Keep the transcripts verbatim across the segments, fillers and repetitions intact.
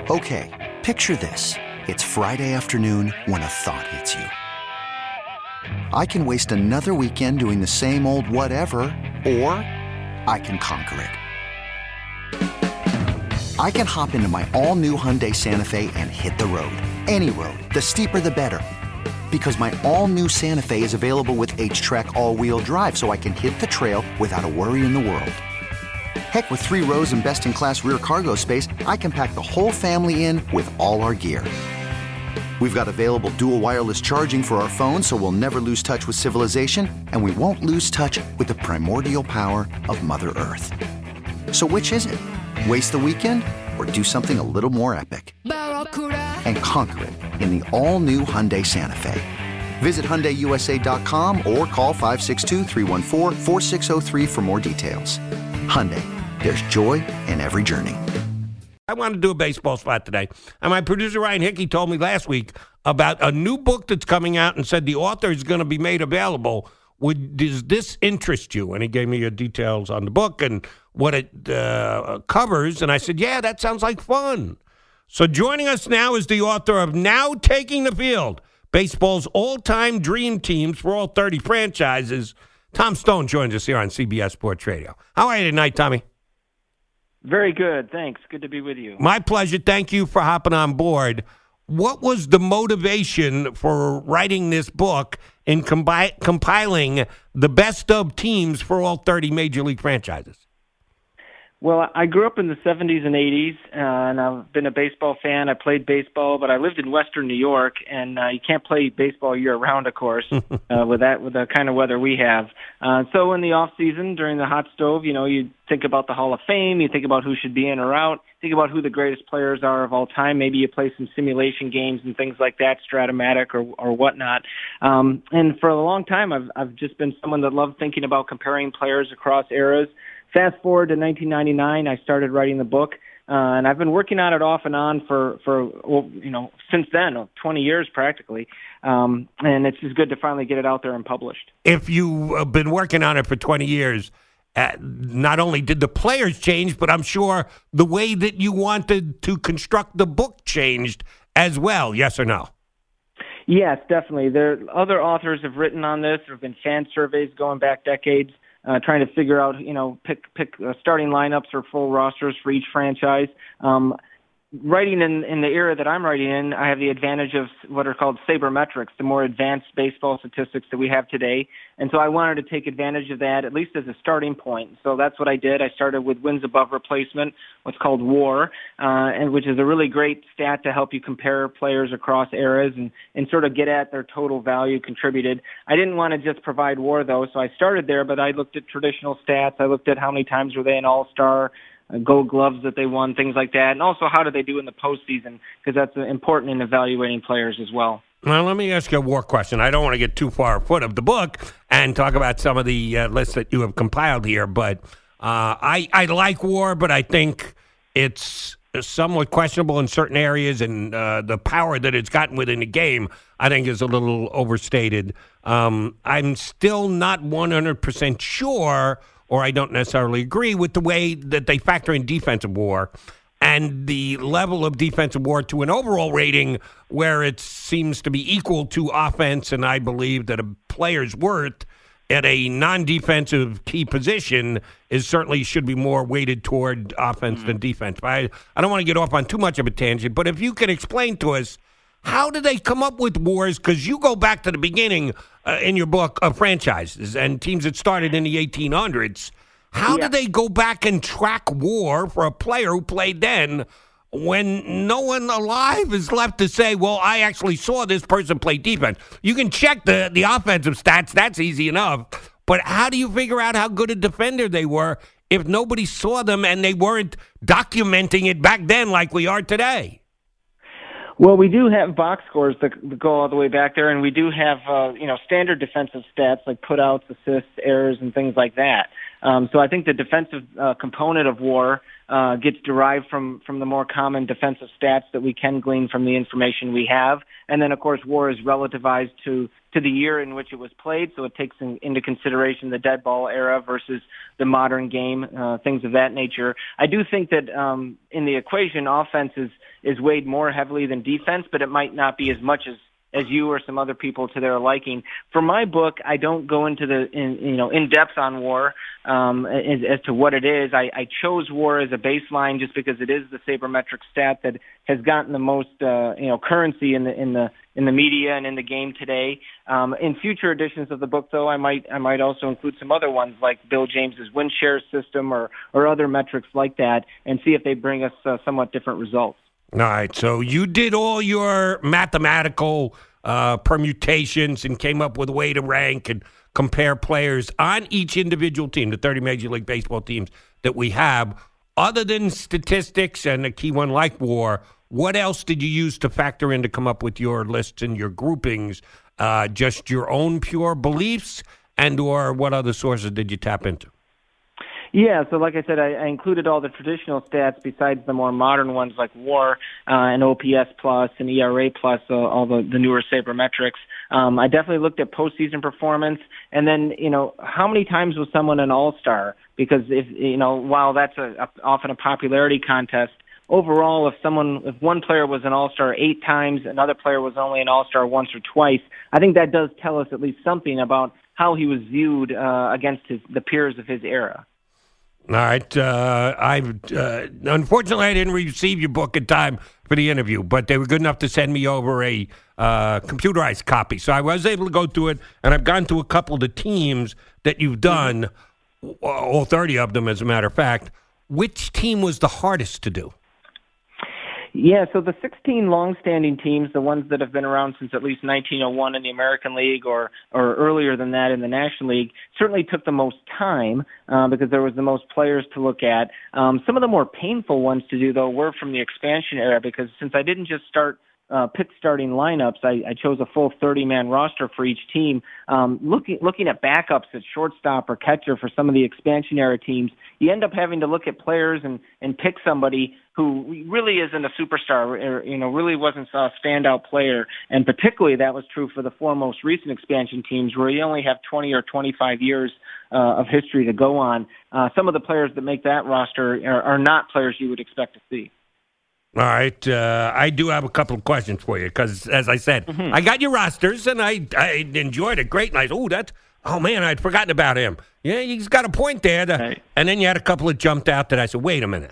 Okay, picture this. It's Friday afternoon when a thought hits you. I can waste another weekend doing the same old whatever, or I can conquer it. I can hop into my all-new Hyundai Santa Fe and hit the road. Any road. The steeper, the better. Because my all-new Santa Fe is available with H-Track all-wheel drive, so I can hit the trail without a worry in the world. Heck, with three rows and best-in-class rear cargo space, I can pack the whole family in with all our gear. We've got available dual wireless charging for our phones, so we'll never lose touch with civilization, and we won't lose touch with the primordial power of Mother Earth. So which is it? Waste the weekend or do something a little more epic? And conquer it in the all-new Hyundai Santa Fe. Visit Hyundai U S A dot com or call five six two, three one four, four six zero three for more details. Hyundai, there's joy in every journey. I want to do a baseball spot today. And my producer, Ryan Hickey, told me last week about a new book that's coming out and said the author is going to be made available. Would, does this interest you? And he gave me the details on the book and what it uh, covers. And I said, yeah, that sounds like fun. So joining us now is the author of Now Taking the Field, baseball's all-time dream teams for all thirty franchises. Tom Stone joins us here on C B S Sports Radio. How are you tonight, Tommy? Very good, thanks. Good to be with you. My pleasure. Thank you for hopping on board. What was the motivation for writing this book and combi- compiling the best of teams for all thirty Major League franchises? Well, I grew up in the seventies and eighties, uh, and I've been a baseball fan. I played baseball, but I lived in Western New York, and uh, you can't play baseball year-round, of course, uh, with that with the kind of weather we have. Uh, so in the off-season, during the hot stove, you know, you think about the Hall of Fame, you think about who should be in or out, think about who the greatest players are of all time. Maybe you play some simulation games and things like that, Stratomatic or, or whatnot. Um, and for a long time, I've, I've just been someone that loved thinking about comparing players across eras. Fast forward to nineteen ninety-nine, I started writing the book, uh, and I've been working on it off and on for, for well, you know, since then, twenty years practically, um, and it's just good to finally get it out there and published. If you've been working on it for twenty years, uh, not only did the players change, but I'm sure the way that you wanted to construct the book changed as well, yes or no? Yes, definitely. There, other authors have written on this. There have been fan surveys going back decades. Uh, trying to figure out, you know, pick pick uh, starting lineups or full rosters for each franchise. Um, writing in, in the era that I'm writing in, I have the advantage of what are called sabermetrics, the more advanced baseball statistics that we have today. And so I wanted to take advantage of that, at least as a starting point. So that's what I did. I started with wins above replacement, what's called WAR, uh, and which is a really great stat to help you compare players across eras and, and sort of get at their total value contributed. I didn't want to just provide WAR, though, so I started there, but I looked at traditional stats. I looked at how many times were they an all-star, Uh, gold gloves that they won, things like that. And also, how do they do in the postseason? Because that's uh, important in evaluating players as well. Well, let me ask you a war question. I don't want to get too far afoot of the book and talk about some of the uh, lists that you have compiled here, but uh, I, I like WAR, but I think it's somewhat questionable in certain areas, and uh, the power that it's gotten within the game, I think, is a little overstated. Um, I'm still not one hundred percent sure, or I don't necessarily agree with the way that they factor in defensive WAR and the level of defensive WAR to an overall rating where it seems to be equal to offense, and I believe that a player's worth at a non-defensive key position is certainly should be more weighted toward offense mm-hmm. than defense. But I, I don't want to get off on too much of a tangent, but if you could explain to us, how did they come up with wars? Because you go back to the beginning uh, in your book of franchises and teams that started in the eighteen hundreds. How yeah. did they go back and track WAR for a player who played then when no one alive is left to say, well, I actually saw this person play defense? You can check the, the offensive stats. That's easy enough. But how do you figure out how good a defender they were if nobody saw them and they weren't documenting it back then like we are today? Well, we do have box scores that go all the way back there, and we do have, uh, you know, standard defensive stats like putouts, assists, errors, and things like that. Um, so I think the defensive uh, component of WAR uh, gets derived from, from the more common defensive stats that we can glean from the information we have. And then, of course, WAR is relativized to, to the year in which it was played, so it takes in, into consideration the dead ball era versus the modern game, uh, things of that nature. I do think that um, in the equation, offense is, is weighed more heavily than defense, but it might not be as much as as you or some other people to their liking. For my book, I don't go into the in, you know in depth on WAR um, as, as to what it is. I, I chose WAR as a baseline just because it is the sabermetric stat that has gotten the most uh, you know currency in the in the in the media and in the game today. Um, in future editions of the book, though, I might I might also include some other ones like Bill James's win share system or or other metrics like that, and see if they bring us uh, somewhat different results. All right, so you did all your mathematical uh, permutations and came up with a way to rank and compare players on each individual team, the thirty Major League Baseball teams that we have. Other than statistics and a key one like WAR, what else did you use to factor in to come up with your lists and your groupings? Uh, just your own pure beliefs, and or what other sources did you tap into? Yeah, so like I said, I, I included all the traditional stats besides the more modern ones like WAR uh, and O P S plus and E R A plus, uh, all the, the newer sabermetrics. Um, I definitely looked at postseason performance, and then you know how many times was someone an All-Star? Because if you know, while that's a, a, often a popularity contest, overall, if someone, if one player was an All-Star eight times, another player was only an All-Star once or twice, I think that does tell us at least something about how he was viewed uh, against his, the peers of his era. All right. Uh, I uh, unfortunately I didn't receive your book in time for the interview, but they were good enough to send me over a uh, computerized copy, so I was able to go through it. And I've gone through a couple of the teams that you've done, all thirty of them, as a matter of fact. Which team was the hardest to do? Yeah, so the sixteen long-standing teams, the ones that have been around since at least nineteen oh one in the American League or, or earlier than that in the National League, certainly took the most time uh, because there was the most players to look at. Um, some of the more painful ones to do, though, were from the expansion era because since I didn't just start Uh, pick starting lineups, I, I chose a full thirty-man roster for each team. Um, looking looking at backups at shortstop or catcher for some of the expansion era teams, you end up having to look at players and, and pick somebody who really isn't a superstar, or, you know, really wasn't a standout player. And particularly that was true for the four most recent expansion teams where you only have twenty or twenty-five years uh, of history to go on. Uh, some of the players that make that roster are, are not players you would expect to see. All right. Uh, I do have a couple of questions for you because, as I said, mm-hmm. I got your rosters, and I I enjoyed it great. And I oh, that's, oh, man, I'd forgotten about him. Yeah, he's got a point there. To, right. And then you had a couple that jumped out that I said, wait a minute.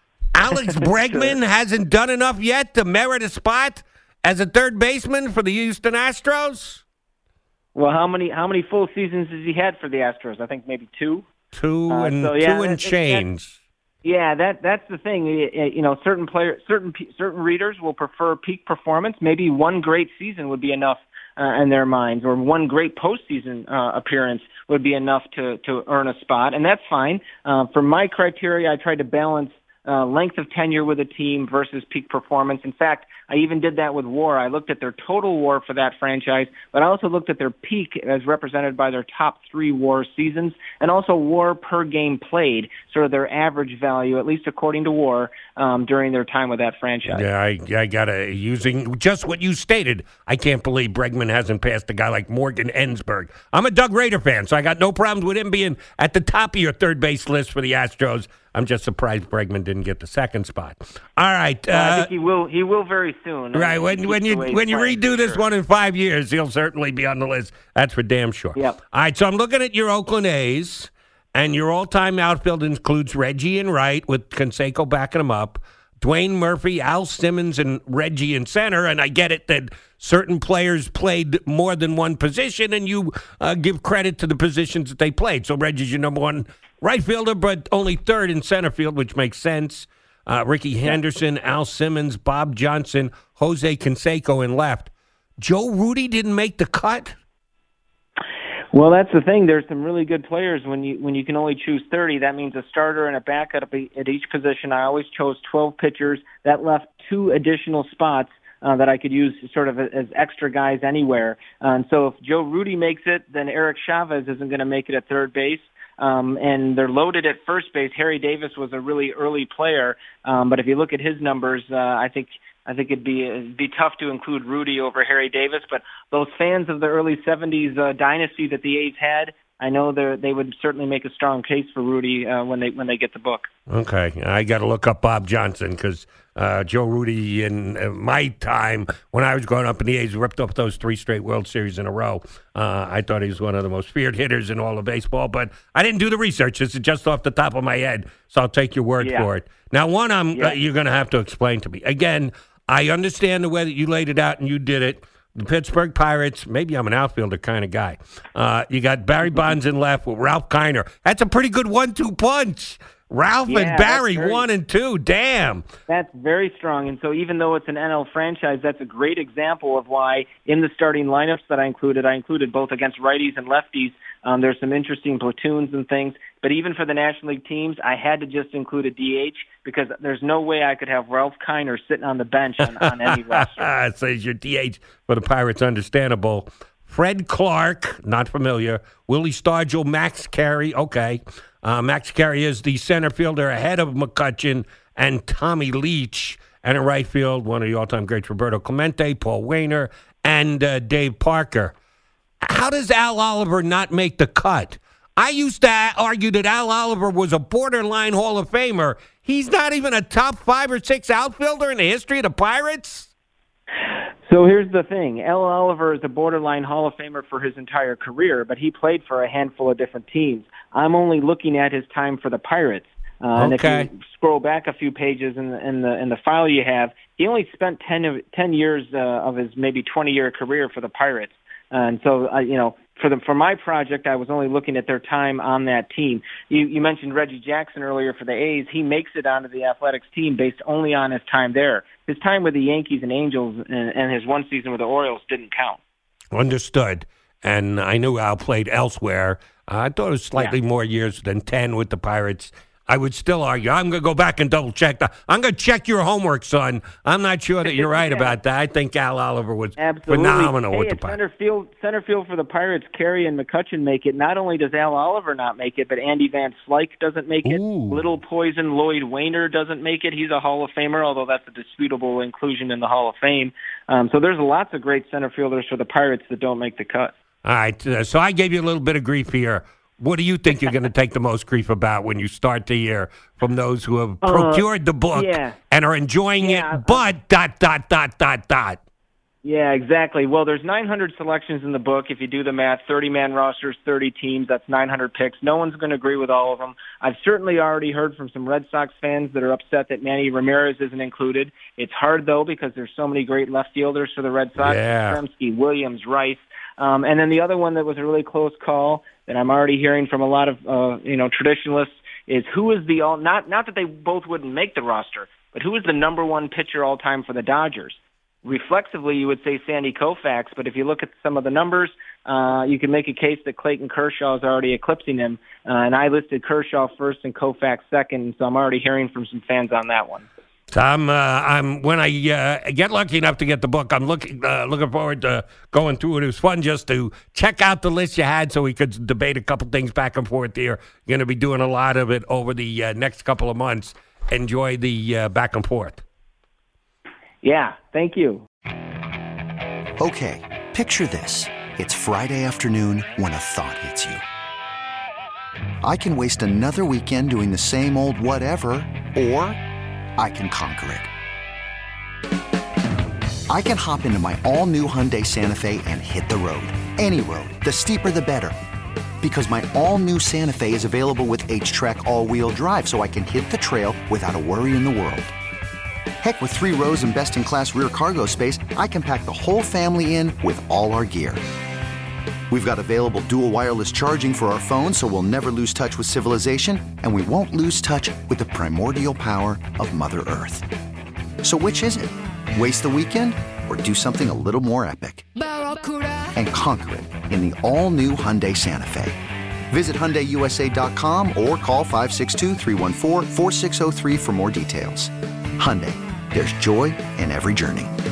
Alex Bregman sure. hasn't done enough yet to merit a spot as a third baseman for the Houston Astros? Well, how many how many full seasons has he had for the Astros? I think maybe two. Two uh, and, so, yeah, two and that, change. That, Yeah, that that's the thing. You know, certain player, certain certain readers will prefer peak performance. Maybe one great season would be enough uh, in their minds, or one great postseason uh, appearance would be enough to to earn a spot, and that's fine. Uh, for my criteria, I tried to balance uh, length of tenure with a team versus peak performance. In fact, I even did that with WAR. I looked at their total WAR for that franchise, but I also looked at their peak as represented by their top three WAR seasons, and also WAR per game played, sort of their average value, at least according to WAR, um, during their time with that franchise. Yeah, I, I got to, using just what you stated, I can't believe Bregman hasn't passed a guy like Morgan Ensberg. I'm a Doug Rader fan, so I got no problems with him being at the top of your third base list for the Astros. I'm just surprised Bregman didn't get the second spot. All right. Uh, well, I think he will. He will very soon. Right. When when you when you redo this sure. one in five years, he'll certainly be on the list. That's for damn sure. Yep. All right. So I'm looking at your Oakland A's, and your all-time outfield includes Reggie and right, with Canseco backing him up, Dwayne Murphy, Al Simmons, and Reggie in center. And I get it that certain players played more than one position, and you uh, give credit to the positions that they played. So Reggie's your number one right fielder, but only third in center field, which makes sense. Uh, Ricky Henderson, Al Simmons, Bob Johnson, Jose Canseco in left. Joe Rudi didn't make the cut? Well, that's the thing. There's some really good players. When you when you can only choose thirty, that means a starter and a backup at each position. I always chose twelve pitchers. That left two additional spots uh, that I could use sort of as extra guys anywhere. Uh, and so if Joe Rudi makes it, then Eric Chavez isn't going to make it at third base. um, and they're loaded at first base. Harry Davis was a really early player, um, but if you look at his numbers, uh, I think I think it'd be it'd be tough to include Rudy over Harry Davis. But those fans of the early seventies uh, dynasty that the A's had, I know they they would certainly make a strong case for Rudy uh, when they when they get the book. Okay, I got to look up Bob Johnson because uh, Joe Rudy in uh, my time when I was growing up in the A's ripped up those three straight World Series in a row. Uh, I thought he was one of the most feared hitters in all of baseball, but I didn't do the research. This is just off the top of my head, so I'll take your word yeah. for it. Now, one, I'm yeah. uh, you're going to have to explain to me again. I understand the way that you laid it out and you did it. The Pittsburgh Pirates, maybe I'm an outfielder kind of guy. Uh, you got Barry Bonds in left with Ralph Kiner. That's a pretty good one two punch. Ralph yeah, and Barry, very, one and two. Damn. That's very strong. And so even though it's an N L franchise, that's a great example of why in the starting lineups that I included, I included both against righties and lefties. Um, there's some interesting platoons and things. But even for the National League teams, I had to just include a D H because there's no way I could have Ralph Kiner sitting on the bench on, on any roster. So your D H for the Pirates, understandable. Fred Clark, not familiar. Willie Stargell, Max Carey, okay. Uh, Max Carey is the center fielder ahead of McCutchen and Tommy Leach. And in right field, one of the all-time greats, Roberto Clemente, Paul Wainer, and uh, Dave Parker. How does Al Oliver not make the cut? I used to argue that Al Oliver was a borderline Hall of Famer. He's not even a top five or six outfielder in the history of the Pirates? So here's the thing. Al Oliver is a borderline Hall of Famer for his entire career, but he played for a handful of different teams. I'm only looking at his time for the Pirates. Uh, and okay. if you scroll back a few pages in the, in the, in the file you have, he only spent ten, of, ten years uh, of his maybe twenty-year career for the Pirates. Uh, and so, uh, you know, for the for my project, I was only looking at their time on that team. You, you mentioned Reggie Jackson earlier for the A's. He makes it onto the Athletics team based only on his time there. His time with the Yankees and Angels and, and his one season with the Orioles didn't count. Understood. And I knew Al played elsewhere. Uh, I thought it was slightly yeah. more years than ten with the Pirates. I would still argue. I'm going to go back and double check that. I'm going to check your homework, son. I'm not sure that you're right yeah. about that. I think Al Oliver was Absolutely. phenomenal hey, with the at Pirates. Center field, center field for the Pirates, Carey and McCutchen make it. Not only does Al Oliver not make it, but Andy Van Slyke doesn't make it. Ooh. Little Poison Lloyd Wainer doesn't make it. He's a Hall of Famer, although that's a disputable inclusion in the Hall of Fame. Um, so there's lots of great center fielders for the Pirates that don't make the cut. All right. Uh, so I gave you a little bit of grief here. What do you think you're going to take the most grief about when you start the year from those who have uh, procured the book yeah. and are enjoying yeah, it, but dot, dot, dot, dot, dot? Yeah, exactly. Well, there's nine hundred selections in the book. If you do the math, thirty-man rosters, thirty teams, that's nine hundred picks. No one's going to agree with all of them. I've certainly already heard from some Red Sox fans that are upset that Manny Ramirez isn't included. It's hard, though, because there's so many great left fielders for the Red Sox. Yeah. Yastrzemski, Williams, Rice. Um, and then the other one that was a really close call that I'm already hearing from a lot of uh, you know traditionalists is who is the all not not that they both wouldn't make the roster, but who is the number one pitcher all time for the Dodgers? Reflexively, you would say Sandy Koufax, but if you look at some of the numbers, uh, you can make a case that Clayton Kershaw is already eclipsing him. Uh, and I listed Kershaw first and Koufax second, so I'm already hearing from some fans on that one. So I'm, uh, I'm when I uh, get lucky enough to get the book, I'm looking uh, looking forward to going through it. It was fun just to check out the list you had, so we could debate a couple things back and forth here. You're going to be doing a lot of it over the uh, next couple of months. Enjoy the uh, back and forth. Yeah, thank you. Okay, picture this. It's Friday afternoon when a thought hits you. I can waste another weekend doing the same old whatever, or I can conquer it. I can hop into my all-new Hyundai Santa Fe and hit the road. Any road. The steeper, the better. Because my all-new Santa Fe is available with H-Track all-wheel drive, so I can hit the trail without a worry in the world. Heck, with three rows and best-in-class rear cargo space, I can pack the whole family in with all our gear. We've got available dual wireless charging for our phones, so we'll never lose touch with civilization, and we won't lose touch with the primordial power of Mother Earth. So which is it? Waste the weekend or do something a little more epic? And conquer it in the all-new Hyundai Santa Fe. Visit Hyundai U S A dot com or call five six two, three one four, four six zero three for more details. Hyundai, there's joy in every journey.